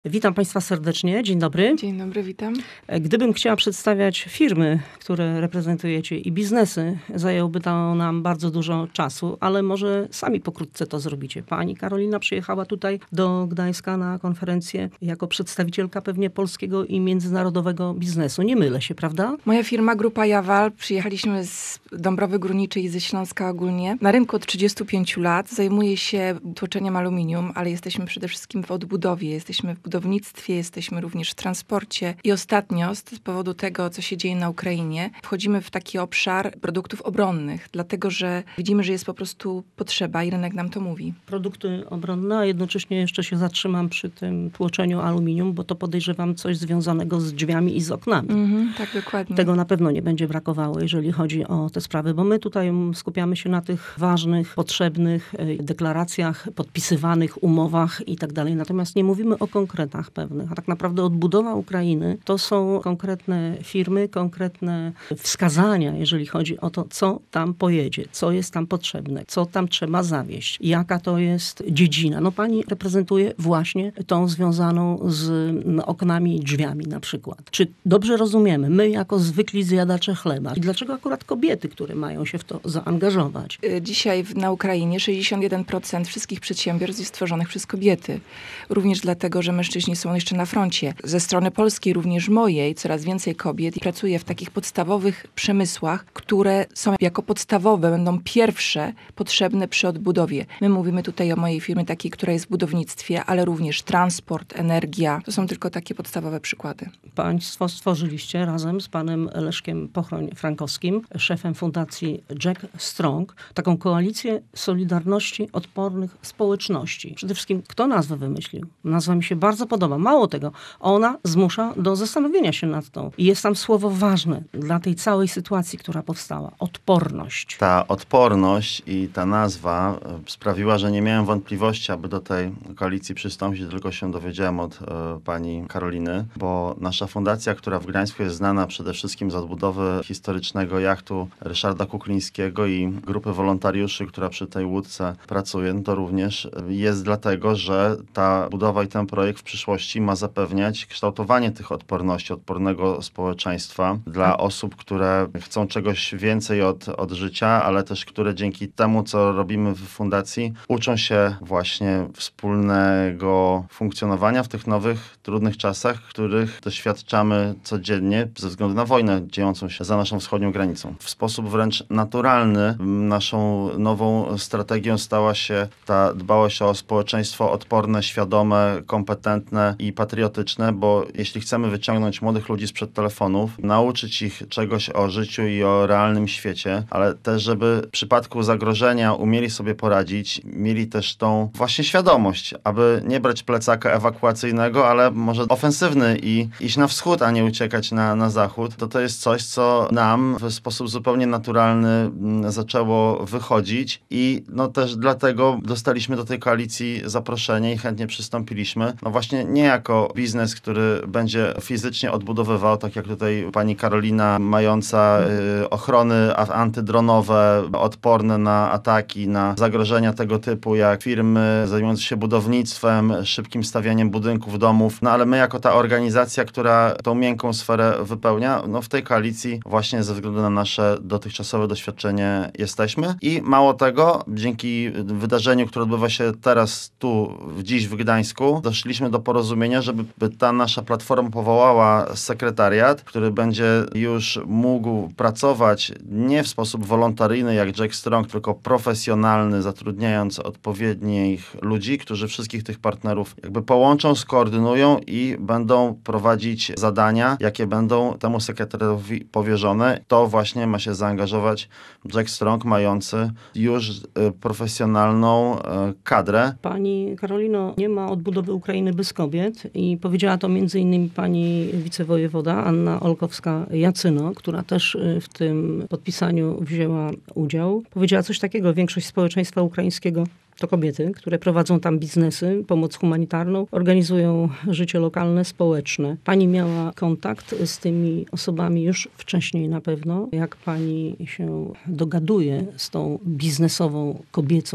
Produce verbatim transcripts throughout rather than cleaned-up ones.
Witam Państwa serdecznie. Dzień dobry. Dzień dobry, witam. Gdybym chciała przedstawiać firmy, które reprezentujecie i biznesy, zajęłoby to nam bardzo dużo czasu, ale może sami pokrótce to zrobicie. Pani Karolina przyjechała tutaj do Gdańska na konferencję jako przedstawicielka pewnie polskiego i międzynarodowego biznesu. Nie mylę się, prawda? Moja firma Grupa Jawal, przyjechaliśmy z Dąbrowy Górniczej i ze Śląska ogólnie. Na rynku od trzydziestu pięciu lat zajmuję się tłoczeniem aluminium, ale jesteśmy przede wszystkim w odbudowie, jesteśmy w budownictwie, jesteśmy również w transporcie i ostatnio z powodu tego, co się dzieje na Ukrainie, wchodzimy w taki obszar produktów obronnych, dlatego że widzimy, że jest po prostu potrzeba i rynek nam to mówi. Produkty obronne, a jednocześnie jeszcze się zatrzymam przy tym tłoczeniu aluminium, bo to podejrzewam coś związanego z drzwiami i z oknami. Mhm, tak, dokładnie. Tego na pewno nie będzie brakowało, jeżeli chodzi o te sprawy, bo my tutaj skupiamy się na tych ważnych, potrzebnych deklaracjach, podpisywanych umowach i tak dalej. Natomiast nie mówimy o konkretach pewnych. A tak naprawdę odbudowa Ukrainy to są konkretne firmy, konkretne wskazania, jeżeli chodzi o to, co tam pojedzie, co jest tam potrzebne, co tam trzeba zawieźć, jaka to jest dziedzina. No pani reprezentuje właśnie tą związaną z oknami i drzwiami na przykład. Czy dobrze rozumiemy, my jako zwykli zjadacze chleba, i dlaczego akurat kobiety, które mają się w to zaangażować? Dzisiaj na Ukrainie sześćdziesiąt jeden procent wszystkich przedsiębiorstw jest tworzonych przez kobiety. Również dlatego, że mężczyźni są jeszcze na froncie. Ze strony polskiej, również mojej, coraz więcej kobiet pracuje w takich podstawowych przemysłach, które są jako podstawowe, będą pierwsze potrzebne przy odbudowie. My mówimy tutaj o mojej firmie takiej, która jest w budownictwie, ale również transport, energia. To są tylko takie podstawowe przykłady. Państwo stworzyliście razem z panem Leszkiem Pochroń-Frankowskim, szefem fundacji Jack Strong, taką koalicję Solidarności Odpornych Społeczności. Przede wszystkim, kto nazwę wymyślił? Nazwa mi się bardzo podoba. Mało tego, ona zmusza do zastanowienia się nad tą. I jest tam słowo ważne dla tej całej sytuacji, która powstała. Odporność. Ta odporność i ta nazwa sprawiła, że nie miałem wątpliwości, aby do tej koalicji przystąpić, tylko się dowiedziałem od e, pani Karoliny, bo nasza fundacja, która w Gdańsku jest znana przede wszystkim z odbudowy historycznego jachtu Ryszarda Kuklińskiego i grupy wolontariuszy, która przy tej łódce pracuje, to również jest dlatego, że ta budowa i ten projekt w przyszłości ma zapewniać kształtowanie tych odporności, odpornego społeczeństwa dla osób, które chcą czegoś więcej od, od życia, ale też które dzięki temu, co robimy w fundacji, uczą się właśnie wspólnego funkcjonowania w tych nowych, trudnych czasach, których doświadczamy codziennie ze względu na wojnę dziejącą się za naszą wschodnią granicą. W sposób wręcz naturalny naszą nową strategią stała się ta dbałość o społeczeństwo odporne, świadome, kompetentne i patriotyczne, bo jeśli chcemy wyciągnąć młodych ludzi sprzed telefonów, nauczyć ich czegoś o życiu i o realnym świecie, ale też, żeby w przypadku zagrożenia umieli sobie poradzić, mieli też tą właśnie świadomość, aby nie brać plecaka ewakuacyjnego, ale może ofensywny i iść na wschód, a nie uciekać na, na zachód, to to jest coś, co nam w sposób zupełnie naturalny m, zaczęło wychodzić i no też dlatego dostaliśmy do tej koalicji zaproszenie i chętnie przystąpiliśmy. No właśnie nie jako biznes, który będzie fizycznie odbudowywał, tak jak tutaj pani Karolina, mająca y, ochrony antydronowe, odporne na ataki, na zagrożenia tego typu, jak firmy zajmujące się budownictwem, szybkim stawianiem budynków, domów. No ale my jako ta organizacja, która tą miękką sferę wypełnia, no w tej koalicji właśnie ze względu na nasze dotychczasowe doświadczenie jesteśmy. I mało tego, dzięki wydarzeniu, które odbywa się teraz tu, dziś w Gdańsku, doszliśmy do porozumienia, żeby ta nasza platforma powołała sekretariat, który będzie już mógł pracować nie w sposób wolontaryjny jak Jack Strong, tylko profesjonalny, zatrudniając odpowiednich ludzi, którzy wszystkich tych partnerów jakby połączą, skoordynują i będą prowadzić zadania, jakie będą temu sekretariatowi powierzone. To właśnie ma się zaangażować Jack Strong, mający już y, profesjonalną y, kadrę. Pani Karolino, nie ma odbudowy Ukrainy bez kobiet i powiedziała to między innymi pani wicewojewoda Anna Olkowska-Jacyno, która też w tym podpisaniu wzięła udział. Powiedziała coś takiego: większość społeczeństwa ukraińskiego to kobiety, które prowadzą tam biznesy, pomoc humanitarną, organizują życie lokalne, społeczne. Pani miała kontakt z tymi osobami już wcześniej na pewno. Jak pani się dogaduje z tą biznesową kobiecą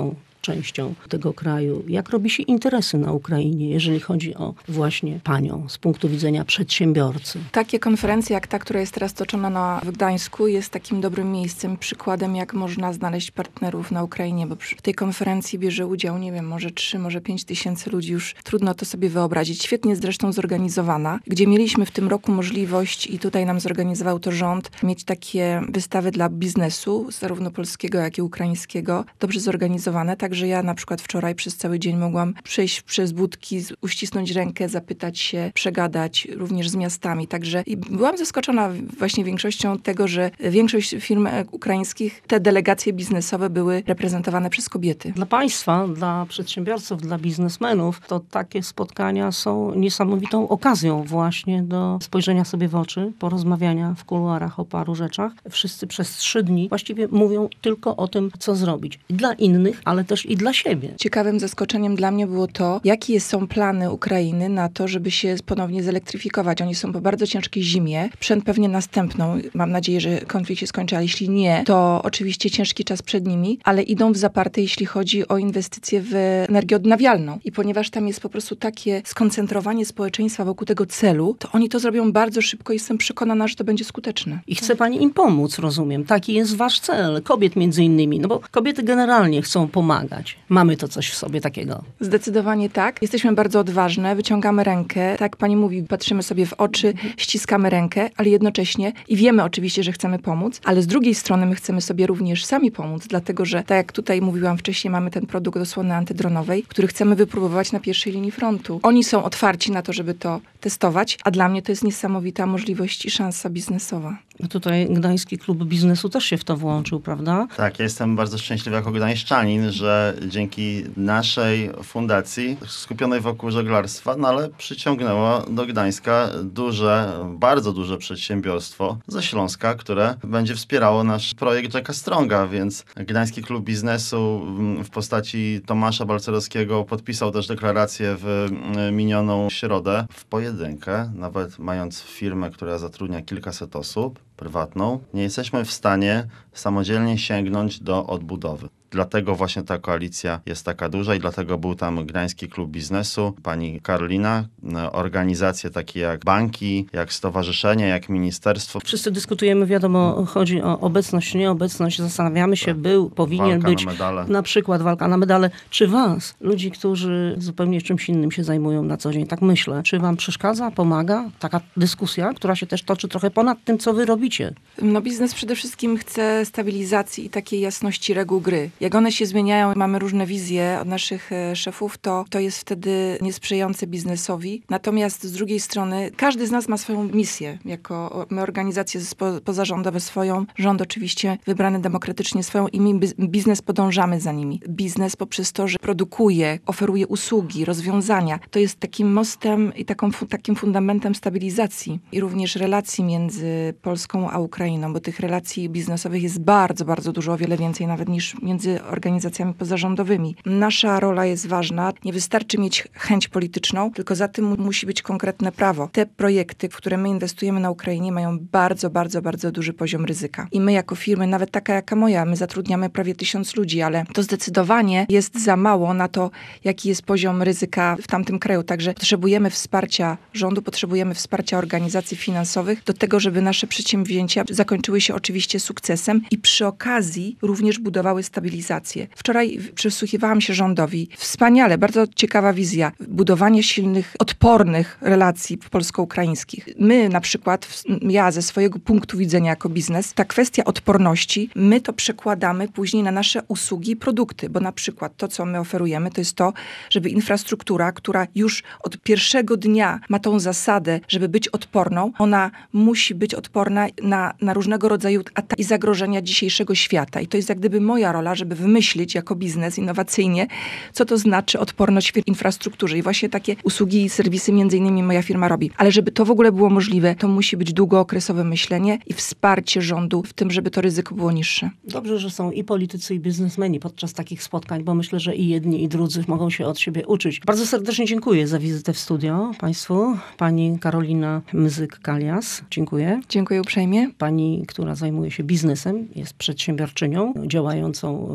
częścią tego kraju. Jak robi się interesy na Ukrainie, jeżeli chodzi o właśnie panią z punktu widzenia przedsiębiorcy? Takie konferencje jak ta, która jest teraz toczona na, w Gdańsku, jest takim dobrym miejscem, przykładem, jak można znaleźć partnerów na Ukrainie, bo w tej konferencji bierze udział, nie wiem, może trzy, może pięć tysięcy ludzi, już trudno to sobie wyobrazić. Świetnie zresztą zorganizowana, gdzie mieliśmy w tym roku możliwość, i tutaj nam zorganizował to rząd, mieć takie wystawy dla biznesu, zarówno polskiego, jak i ukraińskiego, dobrze zorganizowane, także ja na przykład wczoraj przez cały dzień mogłam przejść przez budki, uścisnąć rękę, zapytać się, przegadać również z miastami, także i byłam zaskoczona właśnie większością tego, że większość firm ukraińskich, te delegacje biznesowe były reprezentowane przez kobiety. Dla państwa, dla przedsiębiorców, dla biznesmenów, to takie spotkania są niesamowitą okazją właśnie do spojrzenia sobie w oczy, porozmawiania w kuluarach o paru rzeczach. Wszyscy przez trzy dni właściwie mówią tylko o tym, co zrobić. I dla innych, ale też i dla siebie. Ciekawym zaskoczeniem dla mnie było to, jakie są plany Ukrainy na to, żeby się ponownie zelektryfikować. Oni są po bardzo ciężkiej zimie, przed pewnie następną. Mam nadzieję, że konflikt się skończy, ale jeśli nie, to oczywiście ciężki czas przed nimi, ale idą w zaparte, jeśli chodzi o inwestycje w energię odnawialną. I ponieważ tam jest po prostu takie skoncentrowanie społeczeństwa wokół tego celu, to oni to zrobią bardzo szybko i jestem przekonana, że to będzie skuteczne. I chce pani im pomóc, rozumiem. Taki jest wasz cel, kobiet między innymi, no bo kobiety generalnie chcą pomagać. Mamy to coś w sobie takiego. Zdecydowanie tak. Jesteśmy bardzo odważne, wyciągamy rękę, tak jak pani mówi, patrzymy sobie w oczy, ściskamy rękę, ale jednocześnie i wiemy oczywiście, że chcemy pomóc, ale z drugiej strony my chcemy sobie również sami pomóc, dlatego że tak jak tutaj mówiłam wcześniej, mamy ten produkt osłony antydronowej, który chcemy wypróbować na pierwszej linii frontu. Oni są otwarci na to, żeby to testować, a dla mnie to jest niesamowita możliwość i szansa biznesowa. No tutaj Gdański Klub Biznesu też się w to włączył, prawda? Tak, ja jestem bardzo szczęśliwy jako gdańszczanin, że dzięki naszej fundacji skupionej wokół żeglarstwa, no ale przyciągnęło do Gdańska duże, bardzo duże przedsiębiorstwo ze Śląska, które będzie wspierało nasz projekt Rzeka Stronga, więc Gdański Klub Biznesu w postaci Tomasza Balcerowskiego podpisał też deklarację w minioną środę w pojedynkę, nawet mając firmę, która zatrudnia kilkaset osób, prywatną, nie jesteśmy w stanie samodzielnie sięgnąć do odbudowy. Dlatego właśnie ta koalicja jest taka duża i dlatego był tam Gdański Klub Biznesu, pani Karolina, organizacje takie jak banki, jak stowarzyszenia, jak ministerstwo. Wszyscy dyskutujemy, wiadomo, chodzi o obecność, nieobecność, zastanawiamy się, był, powinien walka być, na medale. Na przykład walka na medale. Czy was, ludzi, którzy zupełnie czymś innym się zajmują na co dzień, tak myślę, czy wam przeszkadza, pomaga taka dyskusja, która się też toczy trochę ponad tym, co wy robicie? No biznes przede wszystkim chce stabilizacji i takiej jasności reguł gry. Jak one się zmieniają, mamy różne wizje od naszych e, szefów, to, to jest wtedy niesprzyjające biznesowi. Natomiast z drugiej strony każdy z nas ma swoją misję. Jako my organizacje spo, pozarządowe swoją, rząd oczywiście wybrany demokratycznie swoją i my biznes podążamy za nimi. Biznes poprzez to, że produkuje, oferuje usługi, rozwiązania, to jest takim mostem i taką, takim fundamentem stabilizacji i również relacji między Polską a Ukrainą, bo tych relacji biznesowych jest bardzo, bardzo dużo, o wiele więcej nawet niż między organizacjami pozarządowymi. Nasza rola jest ważna. Nie wystarczy mieć chęć polityczną, tylko za tym musi być konkretne prawo. Te projekty, w które my inwestujemy na Ukrainie, mają bardzo, bardzo, bardzo duży poziom ryzyka. I my jako firmy, nawet taka jaka moja, my zatrudniamy prawie tysiąc ludzi, ale to zdecydowanie jest za mało na to, jaki jest poziom ryzyka w tamtym kraju. Także potrzebujemy wsparcia rządu, potrzebujemy wsparcia organizacji finansowych do tego, żeby nasze przedsięwzięcia zakończyły się oczywiście sukcesem i przy okazji również budowały stabilizację. Wczoraj przysłuchiwałam się rządowi. Wspaniale, bardzo ciekawa wizja. Budowanie silnych, odpornych relacji polsko-ukraińskich. My na przykład, ja ze swojego punktu widzenia jako biznes, ta kwestia odporności, my to przekładamy później na nasze usługi i produkty, bo na przykład to, co my oferujemy, to jest to, żeby infrastruktura, która już od pierwszego dnia ma tą zasadę, żeby być odporną, ona musi być odporna na, na różnego rodzaju ataki i zagrożenia dzisiejszego świata. I to jest jak gdyby moja rola, żeby wymyślić jako biznes innowacyjnie, co to znaczy odporność w infrastrukturze. I właśnie takie usługi i serwisy między innymi moja firma robi. Ale żeby to w ogóle było możliwe, to musi być długookresowe myślenie i wsparcie rządu w tym, żeby to ryzyko było niższe. Dobrze, że są i politycy, i biznesmeni podczas takich spotkań, bo myślę, że i jedni, i drudzy mogą się od siebie uczyć. Bardzo serdecznie dziękuję za wizytę w studio państwu. Pani Karolina Mzyk-Kalias. Dziękuję. Dziękuję uprzejmie. Pani, która zajmuje się biznesem, jest przedsiębiorczynią działającą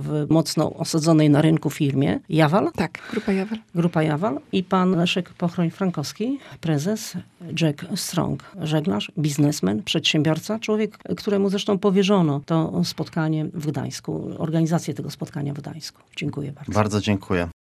w mocno osadzonej na rynku firmie Jawal. Tak, Grupa Jawal. Grupa Jawal i pan Leszek Pochroń-Frankowski, prezes, Jack Strong, żeglarz, biznesmen, przedsiębiorca, człowiek, któremu zresztą powierzono to spotkanie w Gdańsku, organizację tego spotkania w Gdańsku. Dziękuję bardzo. Bardzo dziękuję.